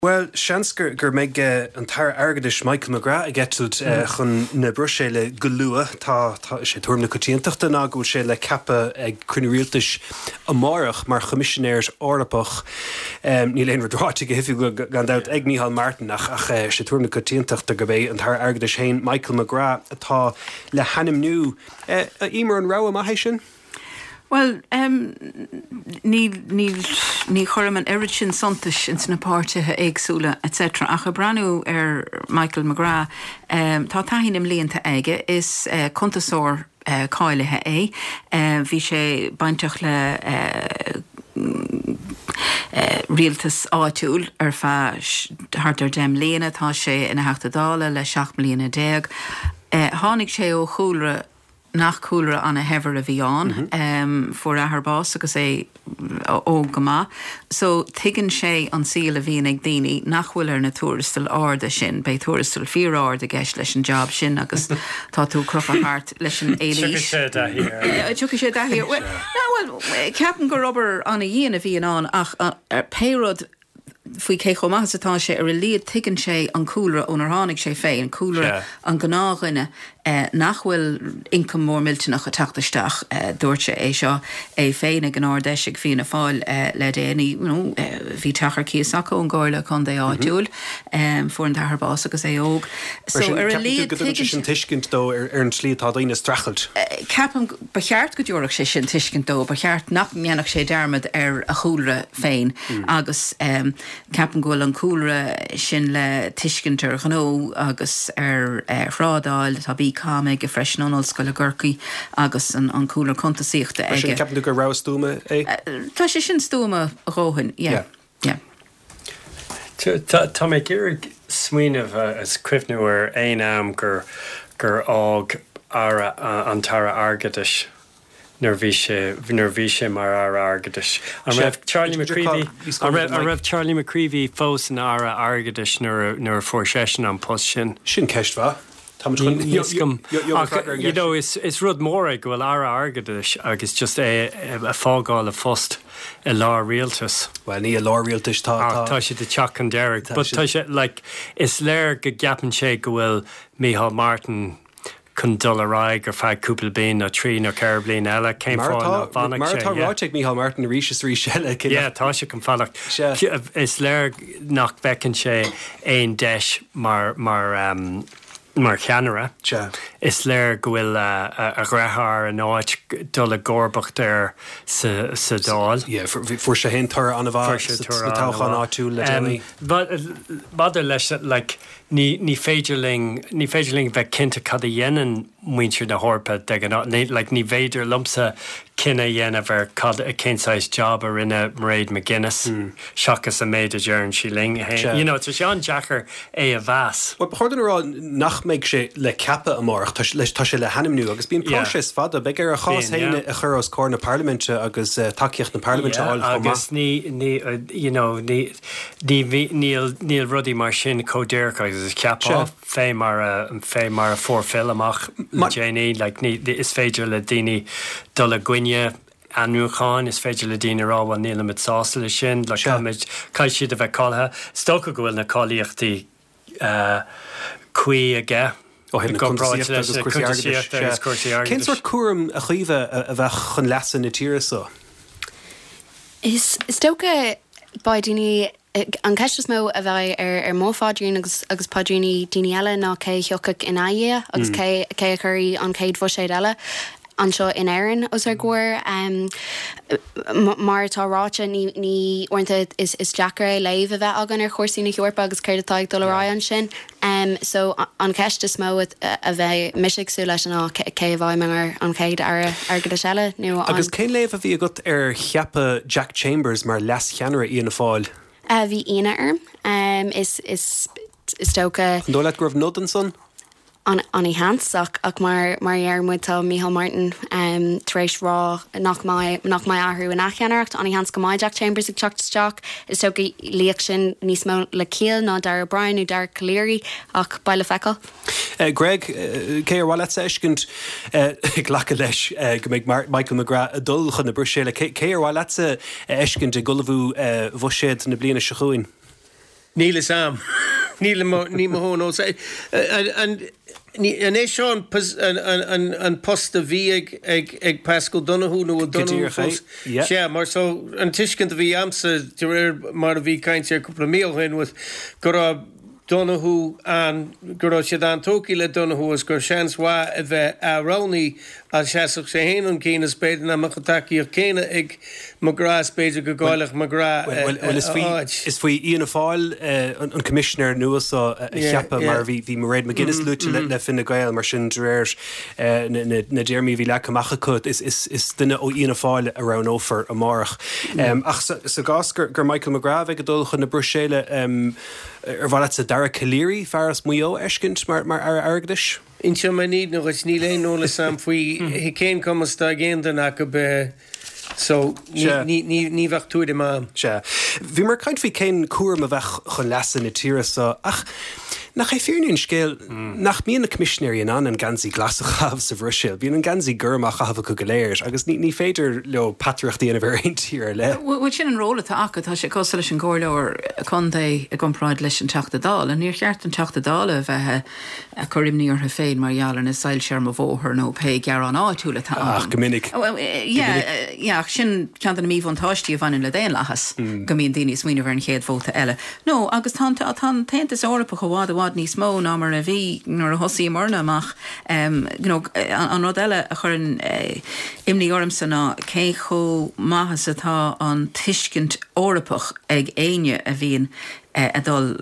Well, seansgur gur méid an tar airgadis Michael McGrath a getúd chun na brusile golua tá sé tuairm na cotíontachta ná go sé le cappa ag crunúíoltas amárach mar chomisisinéirs orlapach ní léon radráte go hifiú go gandát ag Micheál Martin ach sé tuairm na cotíontachta go bhéh an tar airgadis hain Michael McGrath atá le hanim nú ímar an rá amach sin? Well, ní chorm an erid sin sontas in na páirtithe éagsúla, etc. Ach a branú Michael McGrath tá taithín im líonta aige is contasóir cáilethe bhí sé bainteach le rialtas áitiúil thart dem léana tá sé ina heachtadála le 7 mbliana déag. Tháinig sé ó chúlra nach cúlra an a hever a bhíán for a haar bás agus é ó goma. So tuigeann sé an síl a bhíon ag daoine nachhfuil na túrastal áda sin, bei túrastal fíor áda gceist leis an job sin agus tá tú crofa hart leis an élís. Tucha sé dahíir. Well, ceapan go robar an a dhéana a bhíon an ach péród fui cé chomachas atá sé ar a líad tuigeann sé an cúlra ónar tháinig sé féin, cúlra an gnághine nachhfuil income mór miltenach a tataisteach dúirte é seo é féin ag an ádeisig hína fáil le déanaí bhí tachar cíosacha ón gáirla chun é áitiúil fuair an tahar bás agus é óg. So ar a líad sin tuiscint dó ar an slí tá daoine strachelt. Ceapan becheart go dúireach sé sin tuiscint dó, becheart nach mianach sé dermad ar a chúlra féin agus ceapan ghfuil an cúlra sin le tuiscintar ghnó agus ar hrádáil tá bí cáme go freisin an ollscoil a gurcaí agus an cúlar contasíochta aige. Sin ceapan go rá stúma é? Tá sé sin stúma a róhann, yeah. Tá mé ggéirigh smaoinemh as cuimhnú ar aon am gur ág an tara argadis. Nervhí sé mar argadis. An raibh Charlie McCreevy fós an argadis nuair fórséisisin an post sin. Sin ceist bha? Is rud mór go bhfuil argadis agus just é a fágáil a fost i lá rialtas. Well, ní a lá rialtas tá sé de teach an deireg. But tá sé, is léir go gapan sé go bhfuil Micheál Martin chun dul ará gur feadh cúpla bliain nó trí nó ceir bliain eile céim fáin bhanach sé. Mar tá ráiteag Micheál Martin ríis rí seile. Tá sé chun fallach. Is léir nach bhecinn sé aon deis mar cheanara. Is léir go bhfuil a gréthar an áit dul a gcórbacht ar sa dáil. Fuair sé hen tar an bhá táchan áitiú le déanaí. Bad leis ní féidirling bheith cinnte cad a dhéanaan muintir na hórpa ní féidir lumsa cinna dhéanamh ar cad a cinsáis job ar rinne Mairead McGuinness seachas a méid a dhearann sí ling. Tá sé an deachar é a bheas. Well, chuirdan rá nach méid sé le cappa amach tá sé le hanimnú agus bíon próis fada be ar a chás héine a chur os cór na Parliamente agus takeíocht na Parliamente agus níl rudí mar sin códéircha agus is ceapá fé mar a fórfil amach Jane is féidir le daoine dul a gcuine anúcháin is féidir le daoine ráhil níla mit sásta le sin le cai siad a bheith cáilthe stocha go bhfuil na cáilíochtaí cuí aige. Cén suir cuairm a chuomh a bheith chun lesan na tíra? Is tócha baidíní an ceistas mó a bheith ar mó fádrín agus pádríní daoine eile ná cé theocaigh in aige agus cé a chuirí an céad bhuiséid eile an seo in éireann os ar gcuir mar tá ráte ní orintha is deacar léomh a bheith agan ar chóirsaí na Eorpa agus céir atá dul ará an sin. So an ceistas mó a bheith misisiú leis an cé bhhaim mar an céad ar go seile. Agus cén léomh a bhí agat ar cheappa Jack Chambers mar leas cheanara íon na fáil? Bhí ina is tócha. Dó le gribh nód an son? Aní hansach ach mar dhearmid tá Micheál Martin taréis rá nach mai ahrú in nachcheanaracht aní hans go mai Jack Chambers ag teachtasteach is tóga líoch sin níos mó le cíal ná dar Brian ú dar Cleary ach baile feicáil. Greg, cé ar bhile éiscint ghlacha leis go méid Michael McGrath a dul chun na brúséile cé ar bhile éiscint a gulbhú bhuiséad na bliana se chuin? Níl sam. Níl mo no say and é seán an post a bhí ag Pascal Donahue nó Donahue sé mar so an tuiscint a bhí amsa de réir mar a bhí caiinte ar cúpla míl hin with go Donahue an go sé an tóí le Donahue as gur seansá a bheith a roní a seaach sé héanún cína spéidir na machtaí ar céine ag marrá spéidir go gáilech marrá. Is faoi íon fáil an commissioner nuas a cheappa mar bhí mar réid McGuinness lute le fin na gail mar sin réir na déirmí bhí le amach chut is duine ó íon fáil a ran ófar a marach. Ach sa gás gur Michael McGrath ag go dul chun na Bruséile bhile a dara Calíri fearras muo ecint mar airgdais. Inse man níd noch is níl éon nóla sam faoi hi céin cumas tá géan ach go be so ní bheith túide má. Se. Bhí mar caiint fao céin cuam a bheith chun lesan na tíra sa ach nach é fearníonn scéal nach míon na commissionéirí an gansaí glasachah sa bhrisil, bhíon an gansaí gurmach a hafa go léir, agus ní féidir le patriachtaí ana bhar tír le. Bhfuil sin an róla acha tá sé cos leis an ggóirleir chundé a gomráid leis an teachtadála, níor cheart an teachtadála bheitthe a chorimní ar féin mar jalan is saoil searm a bhóthir nó pe gear an áitiúla tá. Ach, gomininic. Ja, sin cean an míomh antáistí a bhain le déon lechas go míon daoine smuoine bhar an chéad bhóta eile. No, agus tá taontas orpa go bhád níos mó ná mar a bhí nuair a thosaí marna amach an rud eile a chur an imní ormsa ná cé cho maithas atá an tuiscint orpach ag éine a bhíon a dul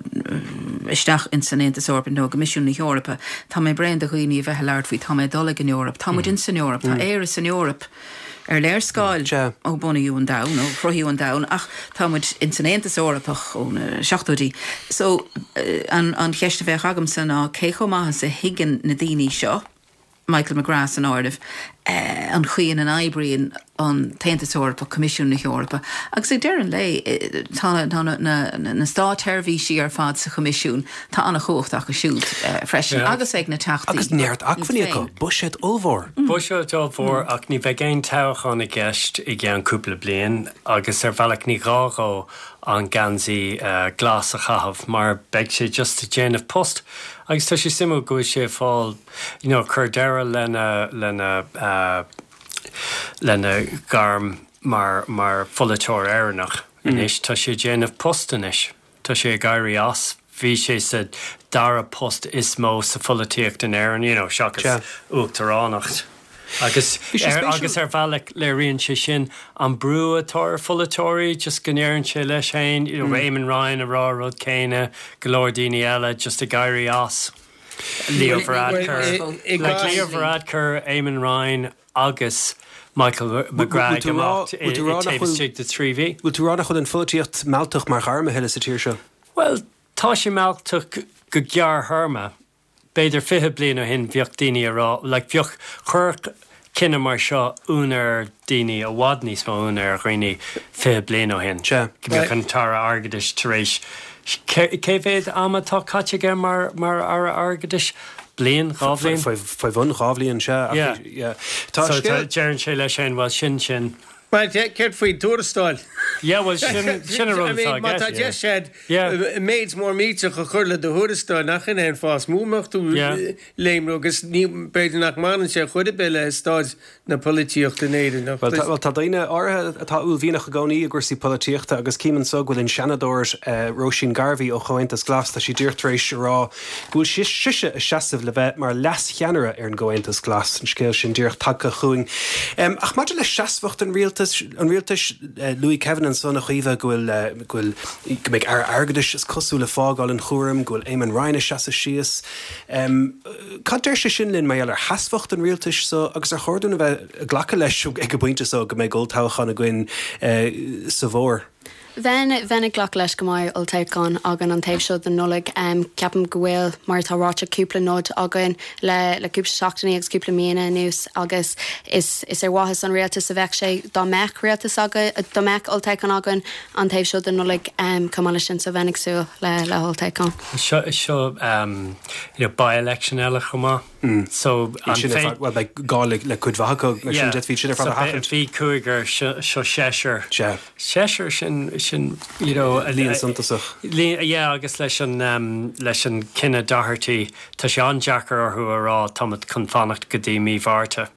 isteach in san Aontas Orpa nó go Comisiún na Eorpa, tá mé brein a chuoine bheith leart faoi tá mé dul in Eorpa, tá muid in san Eorpa, tá éras in Eorpa léir scáil ó bunaíú an dain ó chrothíú an dain ach tá muid in san Aontas Eorpach ón seachtaidí. So an cheiste bheith agam san ná cé cho maithas a higgin na daoine seo Michael McGrath an áirimh an chuoin an eibríonn an Taontas Eorpa Comisiún na Eorpa. Agus ag deir an lei tá na státeirhí sí ar fad sa comisiún tá anna chuachtach go siút freisin agus ag na teachtaí. Agus neart achfaní go buisiad ómhór. Buisiad ómhór ach ní bheith géin teachán i gceist i gceann cúpla bliain agus ar bhealach ní rághó an gansaí glas a chahabh mar beag sé just a déanamh post. Agus tá sé simú go sé fáil chur deire lena garm mar folatóir éireannach inis tá sé déanamh post inis. Tá sé gaiirí as bhí sé sa dara post is mó sa folatíocht in éireann, seachas uachtarránacht. Agus ar bhealach le rion sé sin an brúatóir folatóirí just gnéann sé leis féin, Éamon Ryan a rá rud céine go leor daoine eile just a gaiirí as. Leo Varadkar, Leo Varadkar, Éamon Ryan agus Michael McGrath gemacht taobhstig de 3V. Bhfuil tú ránach chun an folatíocht mealtach mar charma heile sa tíir seo? Well, tá sé mealtach go gear harma. Beidir 5 bliain ó hin bheocht daoine ará, bheocht chur cinenne mar seo únar daoine a bhhad níos mó únar roioine 5 bliain ó hin. Bheocht an tara argadis tar éis. Cé bhéad amatá caite gur mar ara argadis bliain, rábhlíon? Fáibhún rábhlíonn se. Tá dearann sé leis sin bhil sin. Well, ceart faoi dúrastáil. Yeah, well, sin a rud Má tá de séad méid mór míte go chuirla do thuirastáil nach in éon fás múmachtú léimú agus ní beidir nach mánan sé chuide beile stáid na polítíocht in éidir. Well, tá daine áthe atá úl bhíonach go gánaí a gcuirsaí polítíochta agus címan so bhfuil in Shanadóir Róisín Garvey ó Chomhaontas Glas tá sí dúirtaréis rá bhfuil siise a seasamh le bheith mar leas cheanara ar an Chomhaontas Glas an scéil sin dúirt tagcha chuing. Ach maidir le seasmhacht an rialtas Louis Kevin an son a chuomh gofuil méid argadis is cosú le fágáil an chúram gofuil Éamon Ryan seasa síos. Cá deir sé sin linn mé ar hasfacht an rialtas so agus ar chóirún a bheith ghlacha leis ag go buinte so go méid ggóiltáchan a gcuin sa bhór. Bheanna ghlach leis go maiid oltaigán agan an taobh seo den nulaigh ceapam go bhfuil mar táráte cúpla nód agan le cúpla seachtaí agus cúpla míana nús agus is ar bhathas an rialtas a bheith sé dá meach rialtas aga dá meach oltaigán agan an taobh seo den nulaigh cumála sin sa bhenig sú le oltaigán. Seo by-election eile chumá. So gála le chudmhacha sin jet bhí sin ar fad a bhí cúigar seo séisiir. Séisiir sin sin a líon santasach. agus leis an cinenne dahartaí tá sé an Jackar orthú ará tamad chun fannacht go dtí mí bharrta.